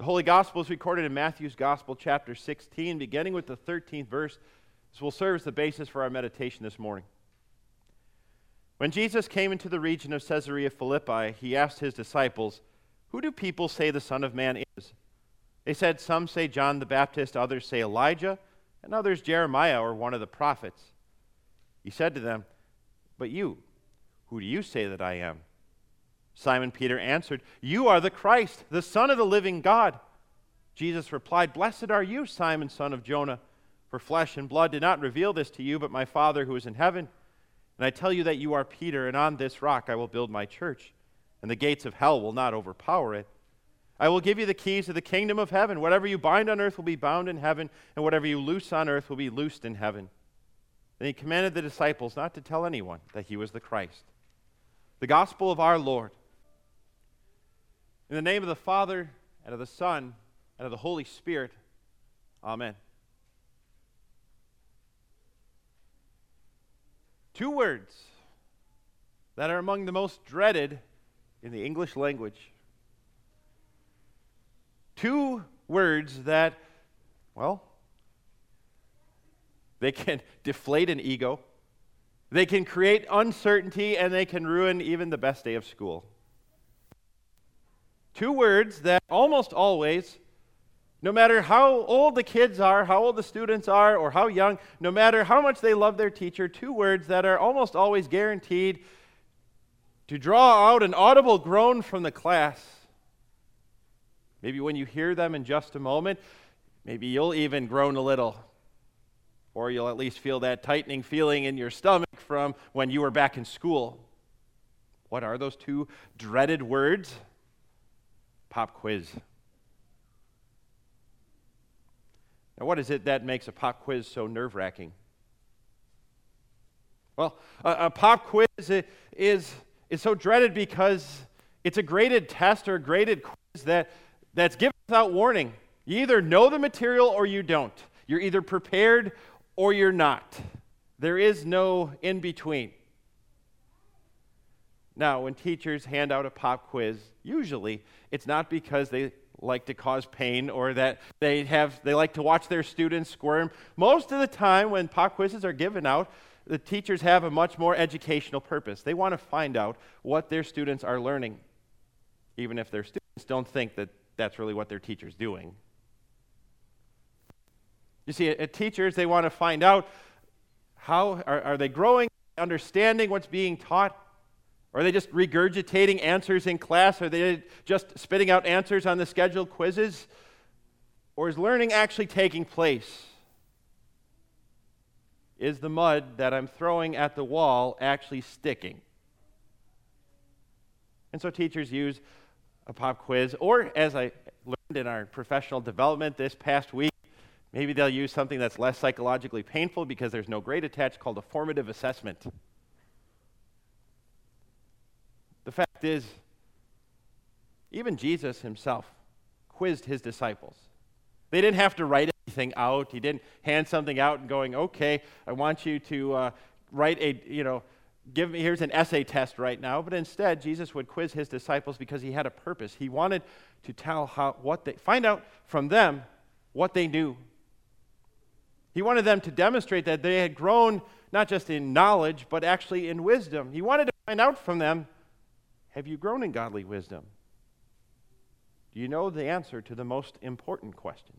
Holy Gospel is recorded in Matthew's Gospel, chapter 16, beginning with the 13th verse. This will serve as the basis for our meditation this morning. When Jesus came into the region of Caesarea Philippi, he asked his disciples, "Who do people say the Son of Man is?" They said, "Some say John the Baptist, others say Elijah, and others Jeremiah or one of the prophets." He said to them, "But you, who do you say that I am?" Simon Peter answered, "You are the Christ, the Son of the living God." Jesus replied, "Blessed are you, Simon, son of Jonah, for flesh and blood did not reveal this to you, but my Father who is in heaven. And I tell you that you are Peter, and on this rock I will build my church, and the gates of hell will not overpower it. I will give you the keys of the kingdom of heaven. Whatever you bind on earth will be bound in heaven, and whatever you loose on earth will be loosed in heaven." Then he commanded the disciples not to tell anyone that he was the Christ. The gospel of our Lord. In the name of the Father, and of the Son, and of the Holy Spirit. Amen. Two words that are among the most dreaded in the English language. Two words that, well, they can deflate an ego, they can create uncertainty, and they can ruin even the best day of school. Two words that almost always, no matter how old the kids are, how old the students are, or how young, no matter how much they love their teacher, two words that are almost always guaranteed to draw out an audible groan from the class. Maybe when you hear them in just a moment, maybe you'll even groan a little. Or you'll at least feel that tightening feeling in your stomach from when you were back in school. What are those two dreaded words? Pop quiz. Now, what is it that makes a pop quiz so nerve-wracking? Well, a pop quiz is so dreaded because it's a graded test or a graded quiz that's given without warning. You either know the material or you don't. You're either prepared or you're not. There is no in-between. Now, when teachers hand out a pop quiz, usually it's not because they like to cause pain or that they like to watch their students squirm. Most of the time when pop quizzes are given out, the teachers have a much more educational purpose. They want to find out what their students are learning, even if their students don't think that that's really what their teacher's doing. You see, at teachers, they want to find out how are they growing, understanding what's being taught? Or are they just regurgitating answers in class? Are they just spitting out answers on the scheduled quizzes? Or is learning actually taking place? Is the mud that I'm throwing at the wall actually sticking? And so teachers use a pop quiz, or as I learned in our professional development this past week, maybe they'll use something that's less psychologically painful because there's no grade attached, called a formative assessment. The fact is, even Jesus himself quizzed his disciples. They didn't have to write anything out. He didn't hand something out and going, "Okay, I want you to write here's an essay test right now." But instead, Jesus would quiz his disciples because he had a purpose. He wanted to find out from them what they knew. He wanted them to demonstrate that they had grown not just in knowledge, but actually in wisdom. He wanted to find out from them, have you grown in godly wisdom? Do you know the answer to the most important questions?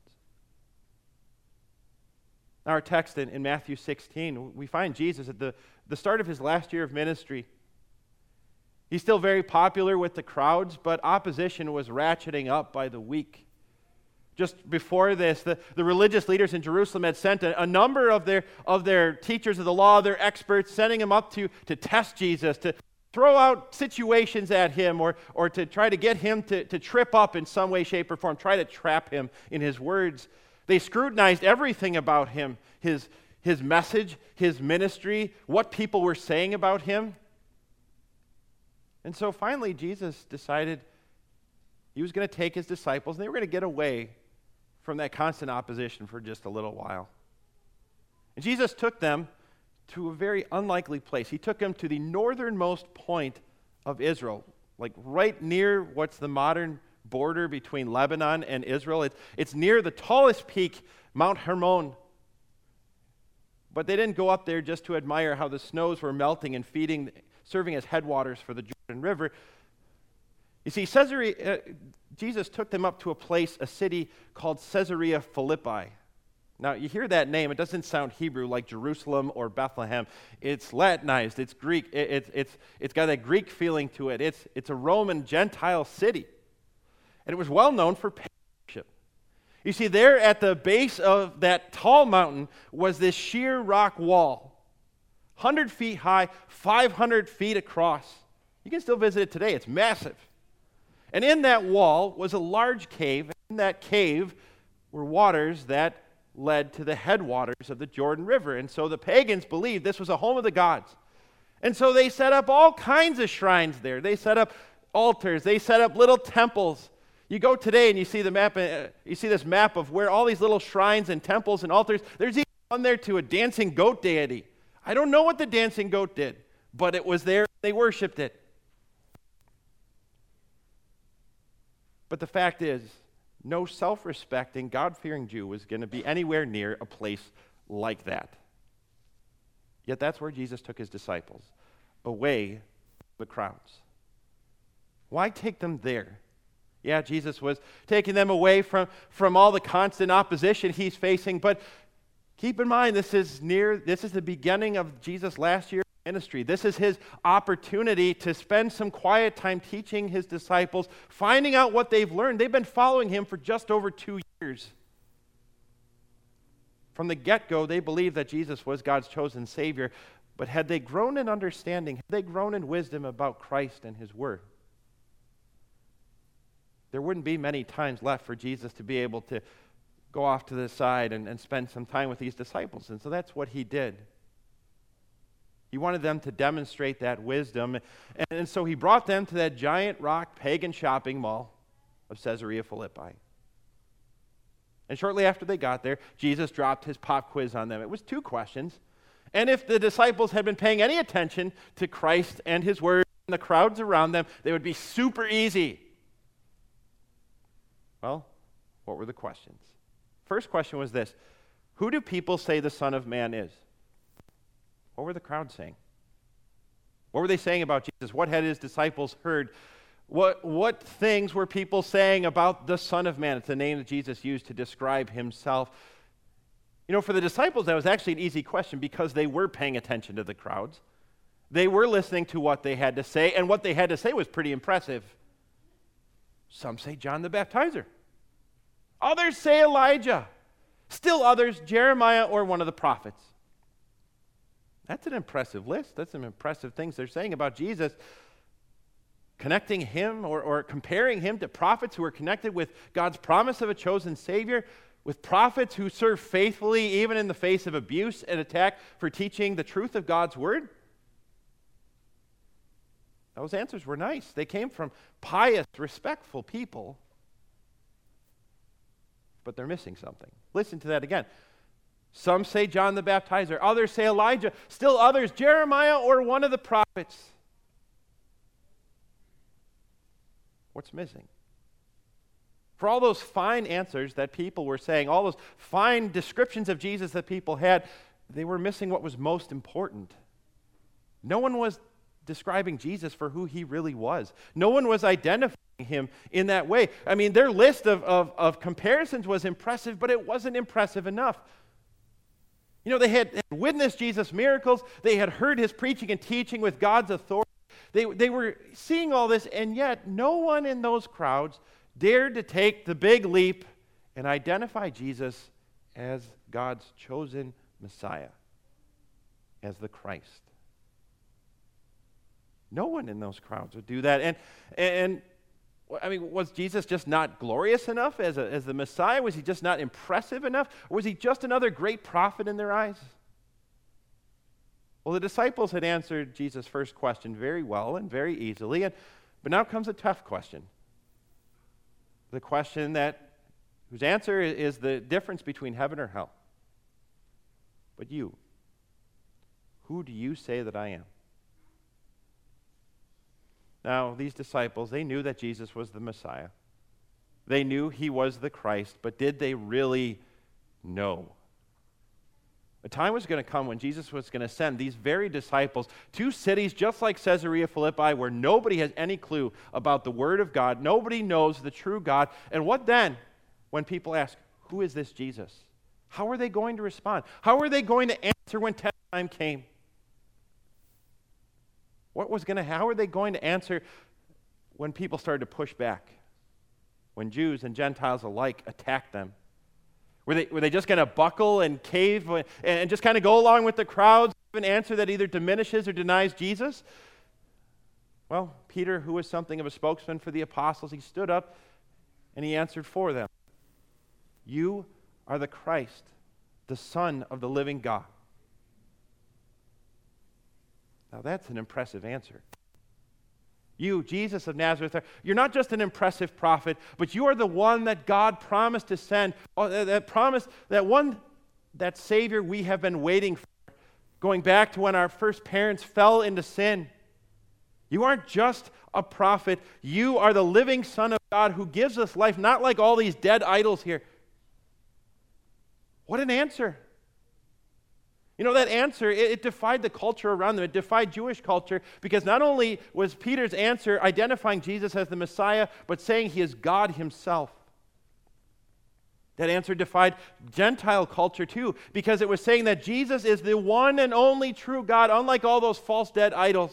Our text in Matthew 16, we find Jesus at the start of his last year of ministry. He's still very popular with the crowds, but opposition was ratcheting up by the week. Just before this, the religious leaders in Jerusalem had sent a number of their teachers of the law, their experts, sending them up to test Jesus, to throw out situations at him or to try to get him to trip up in some way, shape, or form, try to trap him in his words. They scrutinized everything about him, his message, his ministry, what people were saying about him. And so finally, Jesus decided he was going to take his disciples, and they were going to get away from that constant opposition for just a little while. And Jesus took them to a very unlikely place. He took them to the northernmost point of Israel, like right near what's the modern border between Lebanon and Israel. It's near the tallest peak, Mount Hermon. But they didn't go up there just to admire how the snows were melting and serving as headwaters for the Jordan River. You see, Jesus took them up to a city called Caesarea Philippi. Now, you hear that name, it doesn't sound Hebrew like Jerusalem or Bethlehem. It's Latinized, it's Greek, it's got that Greek feeling to it. It's a Roman Gentile city. And it was well known for pagan worship. You see, there at the base of that tall mountain was this sheer rock wall, 100 feet high, 500 feet across. You can still visit it today, it's massive. And in that wall was a large cave. In that cave were waters that led to the headwaters of the Jordan River. And so the pagans believed this was a home of the gods. And so they set up all kinds of shrines there. They set up altars. They set up little temples. You go today and you see the map. You see this map of where all these little shrines and temples and altars. There's even one there to a dancing goat deity. I don't know what the dancing goat did, but it was there. They worshipped it. But the fact is, no self-respecting, God-fearing Jew was going to be anywhere near a place like that. Yet that's where Jesus took his disciples, away from the crowds. Why take them there? Yeah, Jesus was taking them away from all the constant opposition he's facing, but keep in mind, this is the beginning of Jesus' last year ministry. This is his opportunity to spend some quiet time teaching his disciples, finding out what they've learned. They've been following him for just over 2 years. From the get-go, they believed that Jesus was God's chosen Savior, but had they grown in understanding, had they grown in wisdom about Christ and his word, there wouldn't be many times left for Jesus to be able to go off to the side and spend some time with these disciples. And so that's what he did. He wanted them to demonstrate that wisdom. And so he brought them to that giant rock pagan shopping mall of Caesarea Philippi. And shortly after they got there, Jesus dropped his pop quiz on them. It was 2 questions. And if the disciples had been paying any attention to Christ and his word and the crowds around them, they would be super easy. Well, what were the questions? First question was this: who do people say the Son of Man is? What were the crowd saying? What were they saying about Jesus? What had his disciples heard? What things were people saying about the Son of Man? It's the name that Jesus used to describe himself. You know, for the disciples, that was actually an easy question because they were paying attention to the crowds. They were listening to what they had to say, and what they had to say was pretty impressive. Some say John the Baptizer. Others say Elijah. Still others, Jeremiah or one of the prophets. That's an impressive list. That's some impressive things they're saying about Jesus. Connecting him or comparing him to prophets who are connected with God's promise of a chosen Savior, with prophets who serve faithfully even in the face of abuse and attack for teaching the truth of God's word. Those answers were nice. They came from pious, respectful people. But they're missing something. Listen to that again. Some say John the Baptizer. Others say Elijah. Still others, Jeremiah or one of the prophets. What's missing? For all those fine answers that people were saying, all those fine descriptions of Jesus that people had, they were missing what was most important. No one was describing Jesus for who he really was. No one was identifying him in that way. I mean, their list of comparisons was impressive, but it wasn't impressive enough. You know, they had witnessed Jesus' miracles. They had heard his preaching and teaching with God's authority. They were seeing all this, and yet no one in those crowds dared to take the big leap and identify Jesus as God's chosen Messiah, as the Christ. No one in those crowds would do that. And I mean, was Jesus just not glorious enough as the Messiah? Was he just not impressive enough? Or was he just another great prophet in their eyes? Well, the disciples had answered Jesus' first question very well and very easily, but now comes a tough question. The question whose answer is the difference between heaven or hell. But you, who do you say that I am? Now, these disciples, they knew that Jesus was the Messiah. They knew he was the Christ, but did they really know? A time was going to come when Jesus was going to send these very disciples to cities just like Caesarea Philippi, where nobody has any clue about the Word of God. Nobody knows the true God. And what then when people ask, who is this Jesus? How are they going to respond? How are they going to answer when test time came? How are they going to answer when people started to push back? When Jews and Gentiles alike attacked them? Were they just going to buckle and cave and just kind of go along with the crowds, give an answer that either diminishes or denies Jesus? Well, Peter, who was something of a spokesman for the apostles, he stood up and he answered for them. You are the Christ, the Son of the living God. Now that's an impressive answer. You, Jesus of Nazareth, you're not just an impressive prophet, but you are the one that God promised to send, that Savior we have been waiting for, going back to when our first parents fell into sin. You aren't just a prophet. You are the living Son of God who gives us life, not like all these dead idols here. What an answer. You know, that answer, it defied the culture around them. It defied Jewish culture because not only was Peter's answer identifying Jesus as the Messiah, but saying he is God himself. That answer defied Gentile culture too because it was saying that Jesus is the one and only true God, unlike all those false dead idols.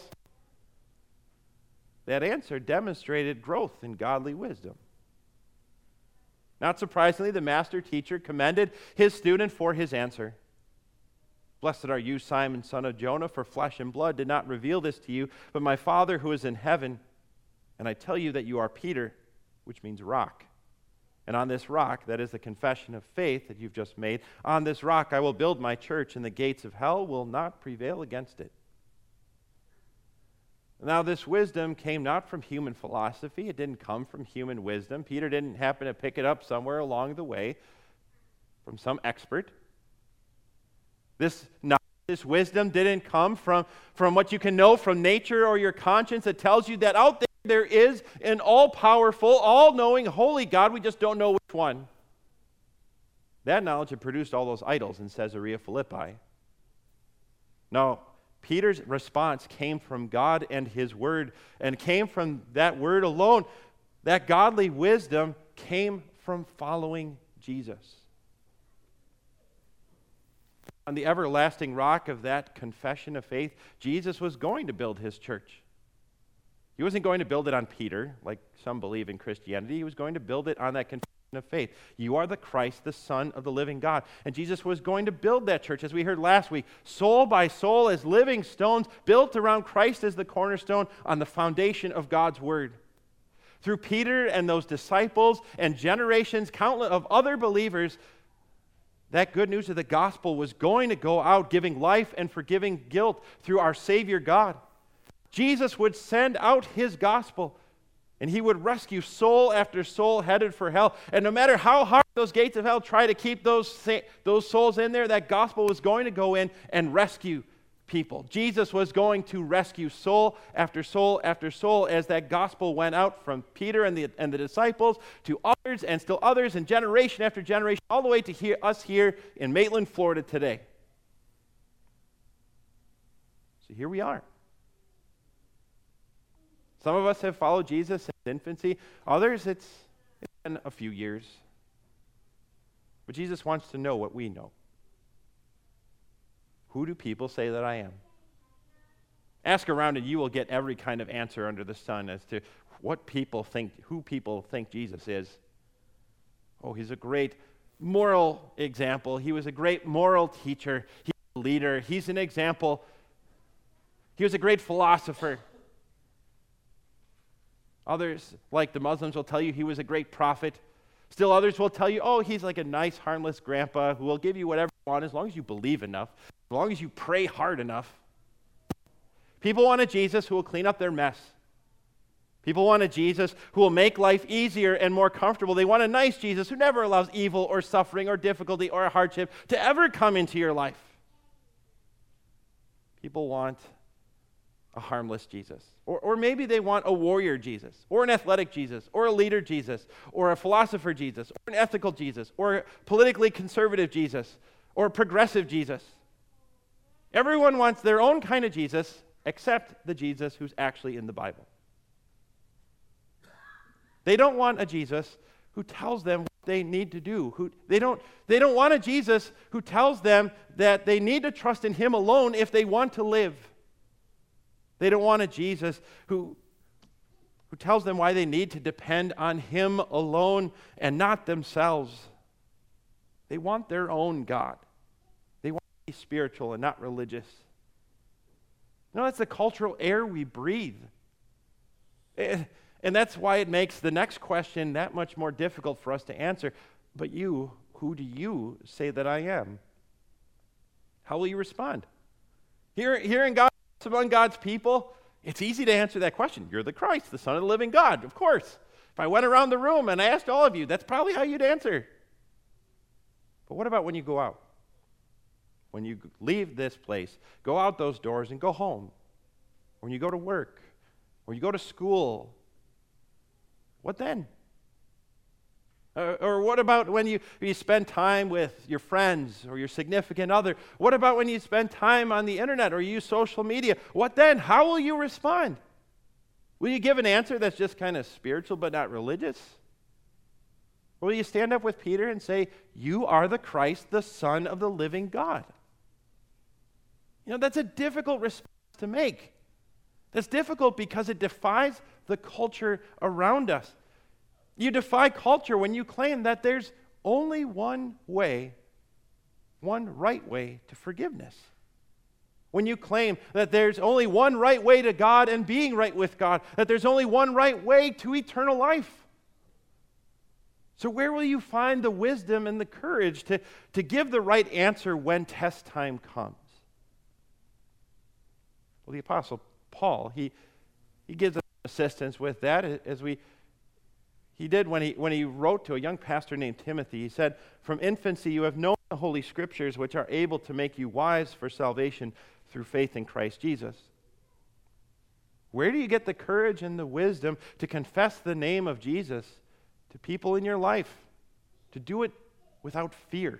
That answer demonstrated growth in godly wisdom. Not surprisingly, the master teacher commended his student for his answer. Blessed are you, Simon, son of Jonah, for flesh and blood did not reveal this to you, but my Father who is in heaven. And I tell you that you are Peter, which means rock. And on this rock, that is the confession of faith that you've just made, on this rock I will build my church, and the gates of hell will not prevail against it. Now this wisdom came not from human philosophy. It didn't come from human wisdom. Peter didn't happen to pick it up somewhere along the way from some expert. This wisdom didn't come from what you can know from nature or your conscience. It tells you that out there is an all-powerful, all-knowing, holy God. We just don't know which one. That knowledge had produced all those idols in Caesarea Philippi. No, Peter's response came from God and his word, and came from that word alone. That godly wisdom came from following Jesus. On the everlasting rock of that confession of faith, Jesus was going to build his church. He wasn't going to build it on Peter, like some believe in Christianity. He was going to build it on that confession of faith. You are the Christ, the Son of the living God. And Jesus was going to build that church, as we heard last week, soul by soul, as living stones, built around Christ as the cornerstone on the foundation of God's word. Through Peter and those disciples and generations, countless of other believers, that good news of the gospel was going to go out, giving life and forgiving guilt through our Savior God. Jesus would send out his gospel, and he would rescue soul after soul headed for hell. And no matter how hard those gates of hell try to keep those souls in there, that gospel was going to go in and rescue people. Jesus was going to rescue soul after soul after soul as that gospel went out from Peter and the disciples to others and still others and generation after generation, all the way to us here in Maitland, Florida today. So here we are. Some of us have followed Jesus since infancy. Others, it's been a few years. But Jesus wants to know what we know. Who do people say that I am? Ask around and you will get every kind of answer under the sun as to who people think Jesus is. Oh, he's a great moral example. He was a great moral teacher. He's a leader. He's an example. He was a great philosopher. Others, like the Muslims, will tell you he was a great prophet. Still others will tell you, oh, he's like a nice, harmless grandpa who will give you whatever you want as long as you believe enough, as long as you pray hard enough. People want a Jesus who will clean up their mess. People want a Jesus who will make life easier and more comfortable. They want a nice Jesus who never allows evil or suffering or difficulty or hardship to ever come into your life. People want a harmless Jesus. Or maybe they want a warrior Jesus, or an athletic Jesus, or a leader Jesus, or a philosopher Jesus, or an ethical Jesus, or a politically conservative Jesus, or a progressive Jesus. Everyone wants their own kind of Jesus, except the Jesus who's actually in the Bible. They don't want a Jesus who tells them what they need to do. They don't want a Jesus who tells them that they need to trust in him alone if they want to live. They don't want a Jesus who tells them why they need to depend on him alone and not themselves. They want their own God. They want to be spiritual and not religious. That's the cultural air we breathe. And that's why it makes the next question that much more difficult for us to answer. But you, who do you say that I am? How will you respond? Here in God, among God's people, it's easy to answer that question. You're the Christ, the Son of the living God, of course. If I went around the room and I asked all of you, that's probably how you'd answer. But what about when you go out? When you leave this place, go out those doors and go home. When you go to work, or you go to school, what then? Or what about when you spend time with your friends or your significant other? What about when you spend time on the internet or use social media? What then? How will you respond? Will you give an answer that's just kind of spiritual but not religious? Or will you stand up with Peter and say, you are the Christ, the Son of the living God? That's a difficult response to make. That's difficult because it defies the culture around us. You defy culture when you claim that there's only one way, one right way to forgiveness. When you claim that there's only one right way to God and being right with God, that there's only one right way to eternal life. So where will you find the wisdom and the courage to give the right answer when test time comes? Well, the Apostle Paul, he gives us assistance with that as he did when he wrote to a young pastor named Timothy. He said, from infancy you have known the Holy Scriptures, which are able to make you wise for salvation through faith in Christ Jesus. Where do you get the courage and the wisdom to confess the name of Jesus to people in your life? To do it without fear.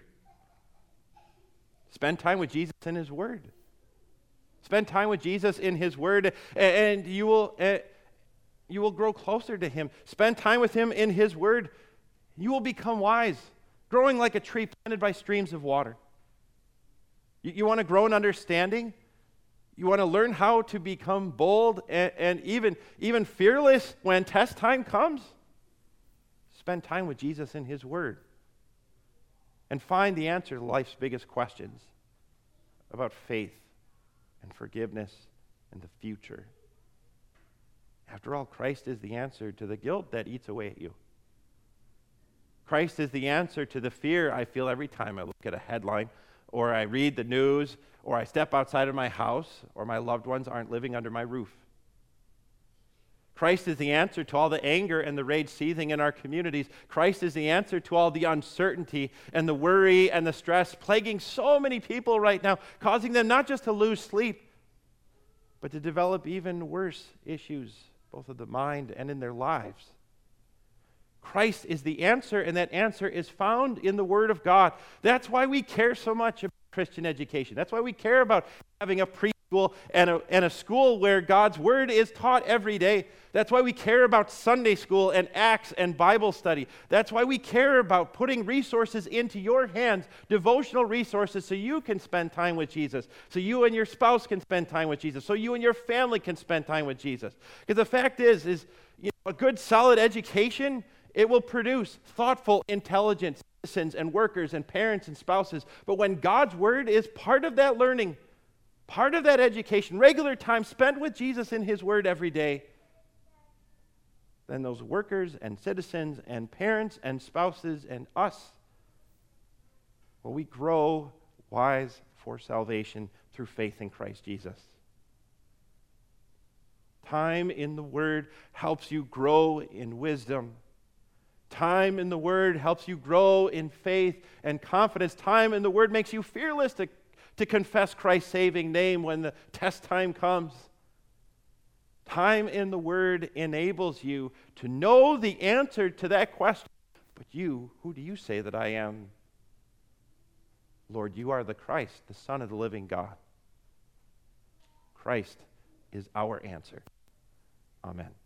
Spend time with Jesus in his Word. Spend time with Jesus in his Word, and you will grow closer to him. Spend time with him in his Word. You will become wise, growing like a tree planted by streams of water. You want to grow in understanding? You want to learn how to become bold and even fearless when test time comes? Spend time with Jesus in his Word and find the answer to life's biggest questions about faith and forgiveness and the future. After all, Christ is the answer to the guilt that eats away at you. Christ is the answer to the fear I feel every time I look at a headline, or I read the news, or I step outside of my house, or my loved ones aren't living under my roof. Christ is the answer to all the anger and the rage seething in our communities. Christ is the answer to all the uncertainty and the worry and the stress plaguing so many people right now, causing them not just to lose sleep, but to develop even worse issues, both of the mind and in their lives. Christ is the answer, and that answer is found in the Word of God. That's why we care so much about Christian education. That's why we care about having a preschool and a school where God's Word is taught every day. That's why we care about Sunday school and Acts and Bible study. That's why we care about putting resources into your hands, devotional resources, so you can spend time with Jesus, so you and your spouse can spend time with Jesus, so you and your family can spend time with Jesus. Because the fact is a good, solid education, it will produce thoughtful, intelligent citizens and workers and parents and spouses. But when God's Word is part of that learning, part of that education, regular time spent with Jesus in his Word every day, then those workers and citizens and parents and spouses and us, well, we grow wise for salvation through faith in Christ Jesus. Time in the Word helps you grow in wisdom. Time in the Word helps you grow in faith and confidence. Time in the Word makes you fearless to confess Christ's saving name when the test time comes. Time in the Word enables you to know the answer to that question. But you, who do you say that I am? Lord, you are the Christ, the Son of the living God. Christ is our answer. Amen.